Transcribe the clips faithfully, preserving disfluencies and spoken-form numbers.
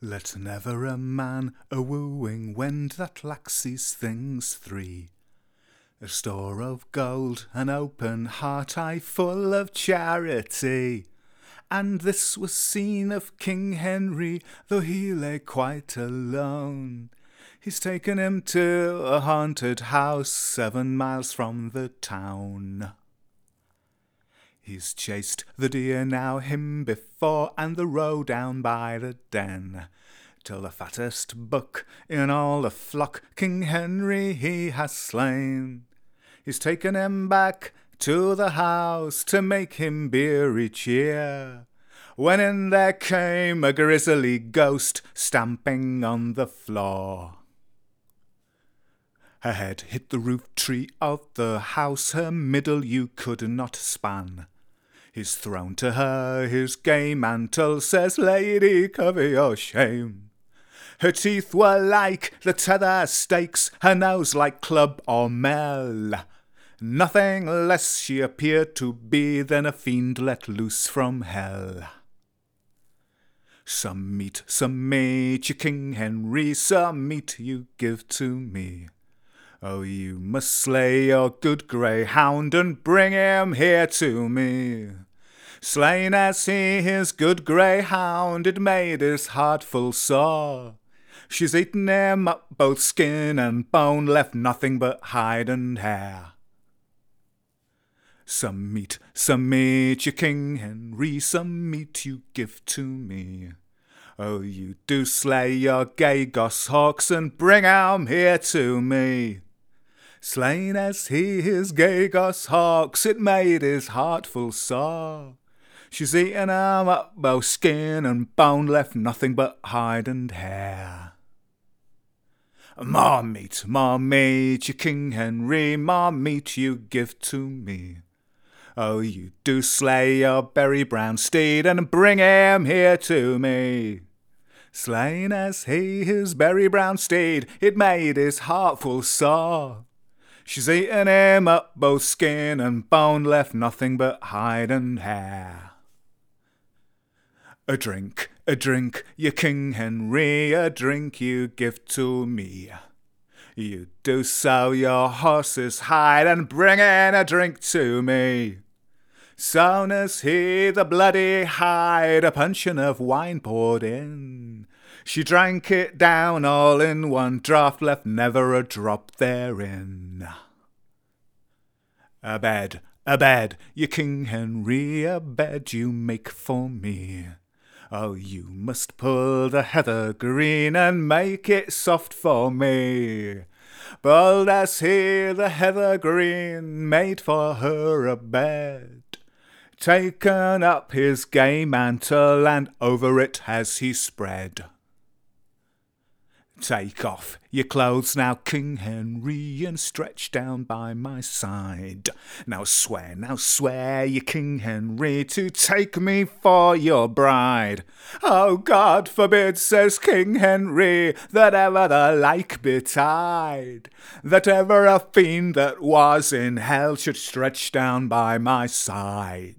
Let never a man a wooing wend that lacks these things three: a store of gold, an open heart, aye full of charity. And this was seen of King Henry, though he lay quite alone. He's taken him to a haunted house seven miles from the town. He's chased the deer now him before, and the roe down by the den, till the fattest buck in all the flock King Henry he has slain. He's taken him back to the house to make him beery cheer, when in there came a grisly ghost stamping on the floor. Her head hit the roof tree of the house, her middle you could not span. He's thrown to her his gay mantle, says, "Lady, cover your shame." Her teeth were like the tether stakes, her nose like club or mell. Nothing less she appeared to be than a fiend let loose from hell. Some meat, some meat, you King Henry, some meat you give to me. Oh, you must slay your good greyhound and bring him here to me. Slain as he his good greyhound, it made his heart full sore. She's eaten him up both skin and bone, left nothing but hide and hair. Some meat, some meat, you King Henry, some meat you give to me. Oh, you do slay your gay goshawks and bring 'em here to me. Slain as he his gay goshawks, it made his heart full sore. She's eaten 'em up both skin and bone, left nothing but hide and hair. More meat, more meat, you King Henry, more meat you give to me. Oh, you do slay your berry brown steed and bring him here to me. Slain as he his berry brown steed, it made his heart full sore. She's eaten him up both skin and bone, left nothing but hide and hair. A drink, a drink, you King Henry, a drink you give to me. You do sell your horse's hide and bring in a drink to me. Soon as he the bloody hide a puncheon of wine poured in, she drank it down all in one draught, left never a drop therein. A bed, a bed, you King Henry, a bed you make for me. Oh, you must pull the heather green and make it soft for me. Bold as he the heather green made for her a bed, taken up his gay mantle and over it has he spread. Take off your clothes now, King Henry, and stretch down by my side. Now swear, now swear, you King Henry, to take me for your bride. Oh, God forbid, says King Henry, that ever the like betide, that ever a fiend that was in hell should stretch down by my side.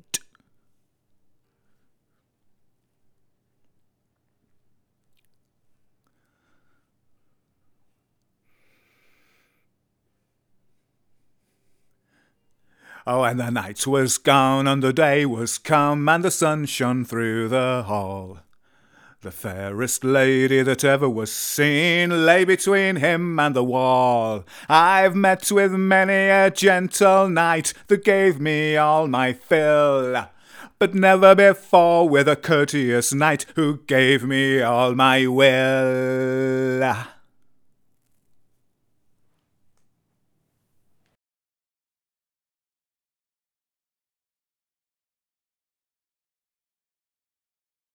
Oh, and the night was gone, and the day was come, and the sun shone through the hall. The fairest lady that ever was seen lay between him and the wall. I've met with many a gentle knight that gave me all my fill, but never before with a courteous knight who gave me all my will.